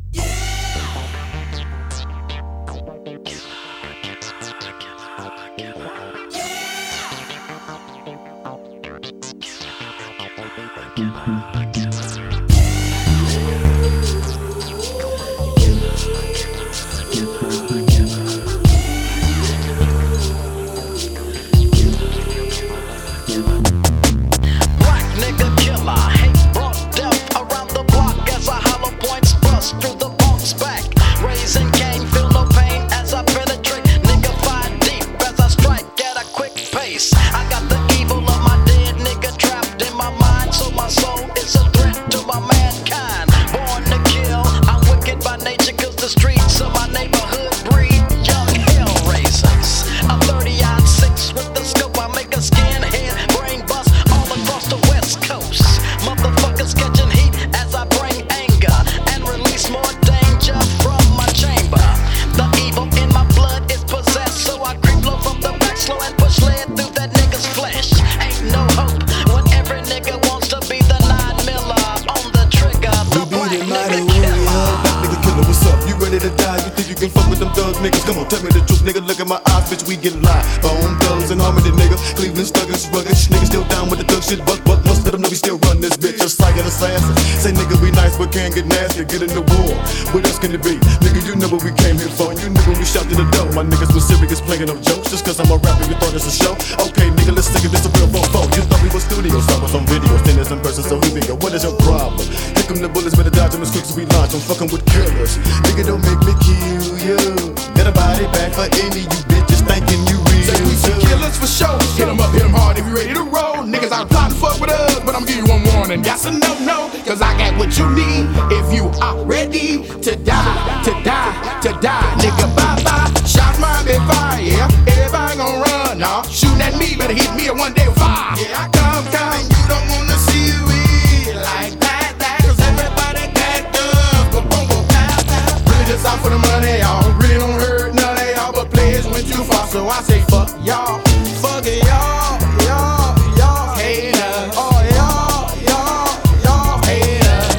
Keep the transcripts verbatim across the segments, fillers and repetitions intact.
Get in the war, what else can it be? Nigga, you know what we came here for. You knew when we shot to the door. My niggas was serious playing no jokes. Just cause I'm a rapper, you thought it's a show? Okay, nigga, let's sing it, this a real fofo. You thought we were studio stars on videos, then there's in person, so here we go. What is your problem? Here come the bullets, better dodge them as quick as we launch. I'm fucking with killers. Nigga, don't make me kill you. Get a body bag for any you bitches thinking you real. Say we some killers for sure. Hit 'em up, hit 'em hard if you ready to roll. Niggas out plotting to fuck with us, but I'm giving you one warning. That's a no-no, cause I got what you need. If you are ready to die, to die, to die, nigga, bye-bye. Shots might be fire, yeah. Everybody gon' run, nah. Shooting at me, better hit me at one day with fire. Yeah, I come, come, you don't wanna see we like that, that. Cause everybody got guns, but boom, boom, pow, pow. Really just out for the money, y'all. Really don't hurt none of y'all, but players went too far, so I say fuck y'all. Fuck it, y'all, y'all, y'all haters. Oh, y'all, y'all, y'all haters.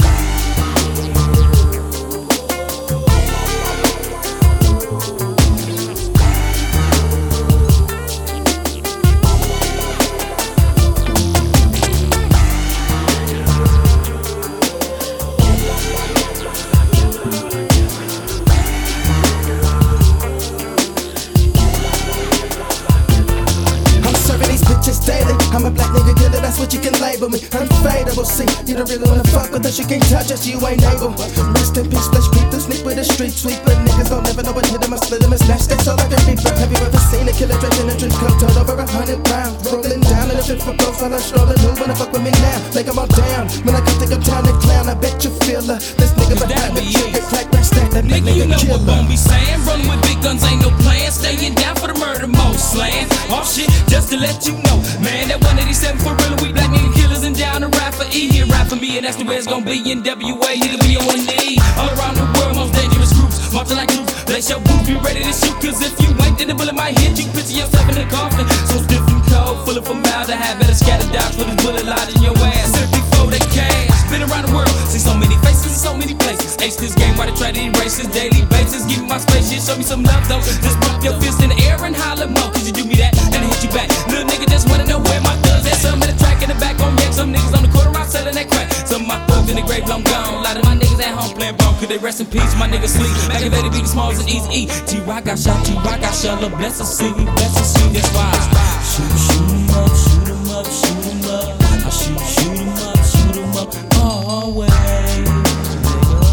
I'm a black nigga killer, that's what you can label me. Unfadable, see, you don't really wanna fuck with us, you can't touch us, you ain't able. Rest in peace, flesh creep, the sneak with a street sweeper. Niggas don't never know what hit them, I split them and snatch them so like a reaper. Have you ever seen a killer dressed in a trench coat, told over a hundred pounds? Rolling down in a trench for profile, I'm strolling, who wanna fuck with me now? Like I'm all down, when I come to your town and clown, I bet you feel her. This nigga behind the trigger, clack, clack, stack, that nigga, you know killer. what gon' be saying, running with big guns ain't no plan, staying down for the murder mode, slaying off shit just to let you know, man, that one eighty-seven for real, we black nigga killers and down to rap for E, here rap for me, and that's the way it's gon' be in W A, it'll be on one knee, all around the world, most dangerous groups, marching like troops, place your boots, be ready to shoot, cause if you ain't, then the bullet might hit you, picture yourself in the coffin, so stiff and cold, full of formaldehyde, better scatter dots with this bullet lodge in your ass, simply for the cash, been around the world, see so many faces in so many places, ace this game, why they try to erase this daily basis, give me my space, shit, show me some love though, just put your fist in the air and holler more, cause you do me that, and I hit you back, little nigga just wanna know where my thugs at, some in the track in the back on yak, some niggas on the corner out selling that crack, some of my thugs in the grave long gone, a lot of my niggas at home playing bone, could they rest in peace, my niggas sleep, back in Betty be the smalls and easy E, T-Rock got shot, T-Rock got shot, Lord bless us, see, bless us, see, that's why, shoot, shoot 'em up, shoot 'em up, shoot 'em up, I shoot, shoot 'em up, shoot 'em up, always,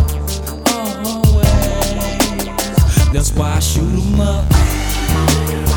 nigga, always, that's why I shoot 'em up.